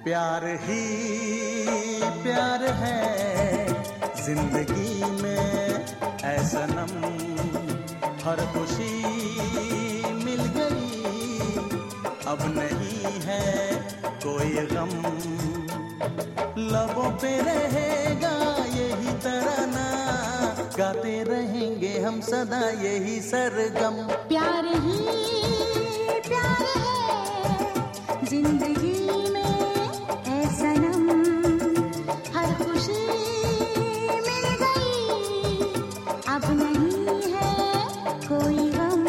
प्यार ही प्यार है जिंदगी में, ऐ सनम हर खुशी मिल गई, अब नहीं है कोई गम, लबों पे रहेगा यही तराना, गाते रहेंगे हम सदा यही सरगम। प्यार ही प्यार है जिंदगी में, ऐ सनम हर खुशी मिल गई, अब नहीं है कोई गम।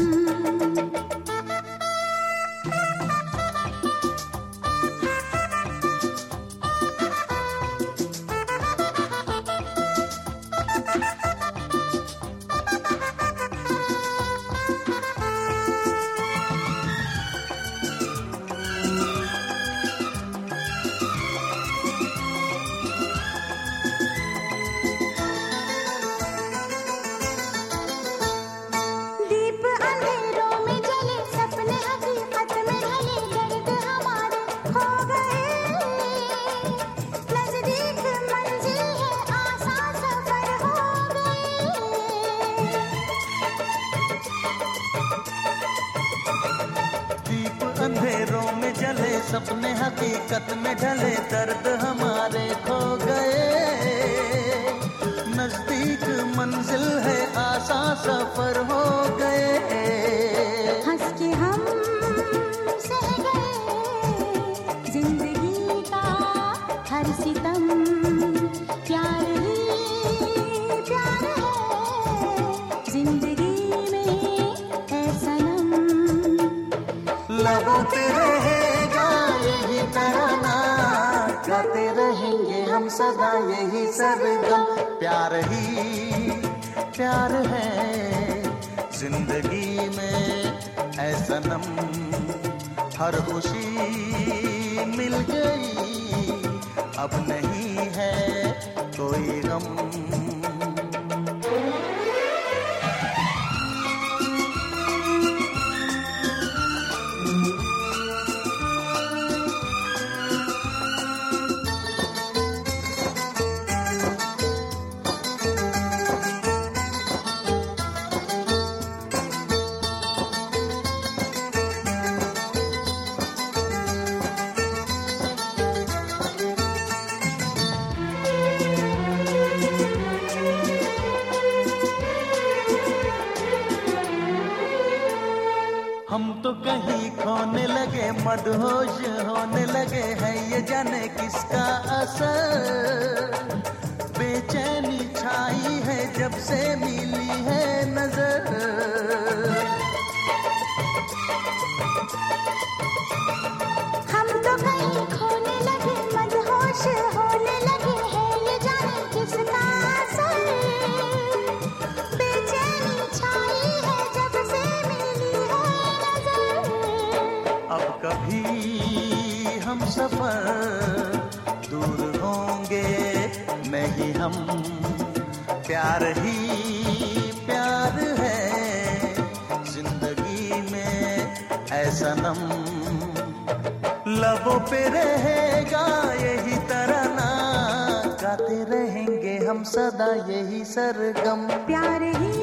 अंधेरों में जले सपने हकीकत में ढले, दर्द हमारे खो गए, नजदीक मंजिल है आसान सफर हो गए, हंस के हम सह गए जिंदगी का हर सितम, प्यार ही प्यार है जिंदगी में, ऐ सनम लबों पे रहेगा यही तराना, गाते रहेंगे हम सदा यही सरगम। प्यार ही प्यार है जिंदगी में, ऐ सनम हर खुशी मिल गई, अब नहीं है कोई गम। हम तो कहीं खोने लगे, मदहोश होने लगे, है ये जाने किसका असर, बेचैनी छाई है जब से मिली है नजर, हम तो कहीं खोने लगे, मदहोश होने लगे, है ये जाने किसका असर, बेचैनी छाई है जब से मिली है नजर, अब कभी हम सफर दूर होंगे नहीं हम, प्यार ही प्यार है जिंदगी में, ऐ सनम लबों पे रहेगा यही तराना, गाते रहेंगे हम सदा यही सरगम। प्यार ही